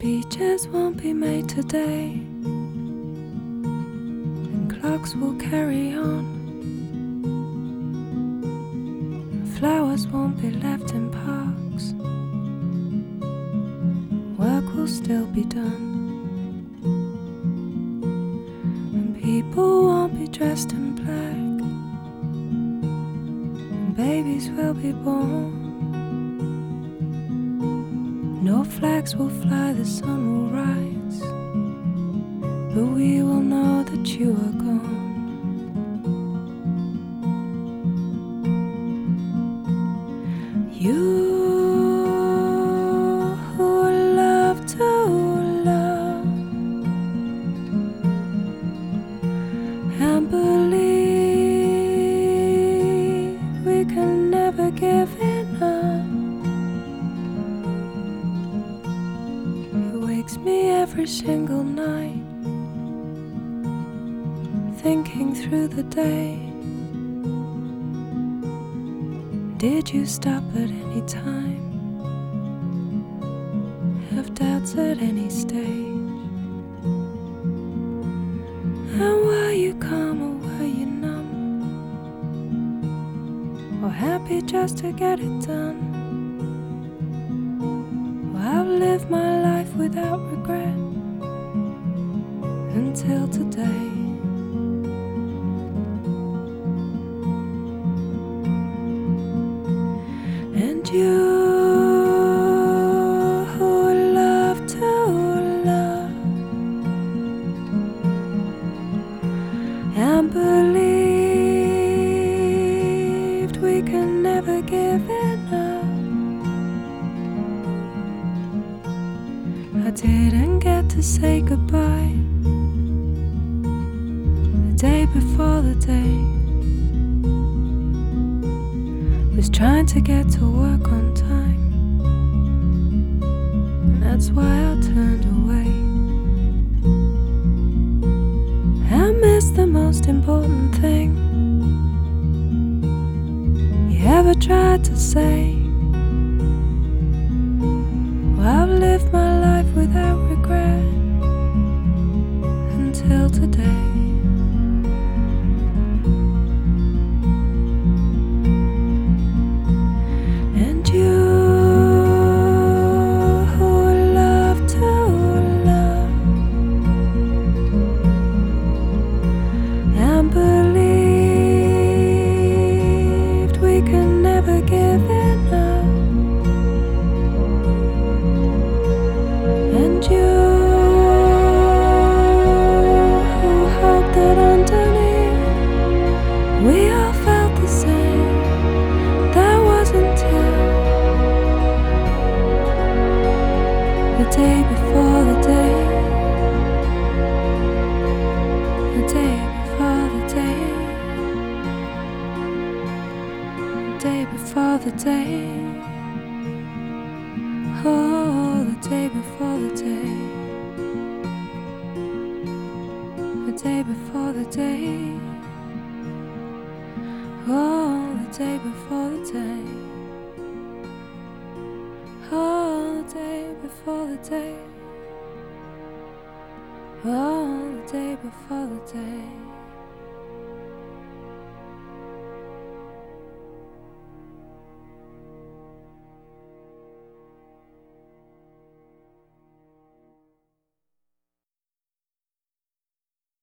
Speeches won't be made today, and clocks will carry on. Flowers won't be left in parks, work will still be done. And people won't be dressed in black, and babies will be born. No flags will fly, the sun will rise, but we will know that you are gone. You who love to love and believe we can never give enough. It wakes me every single night, thinking through the day. Did you stop at any time? Have doubts at any stage? And were you calm or were you numb? Or happy just to get it done? Well, I've lived my life without regret until today. And you who love to love and believed we can never give enough. I didn't get to say goodbye the day before the day. Was trying to get to work on time, and that's why I turned away. I missed the most important thing you ever tried to say. Well, I've lived my life without regret until today. Believed we can never give enough. And you who hoped that underneath we all felt the same. That wasn't till the day before the day. The day before the day. The day before the day. Oh, the day before the day. The day before the day. Oh, the day before the day. Oh, the day before the day. Oh, the day before the day.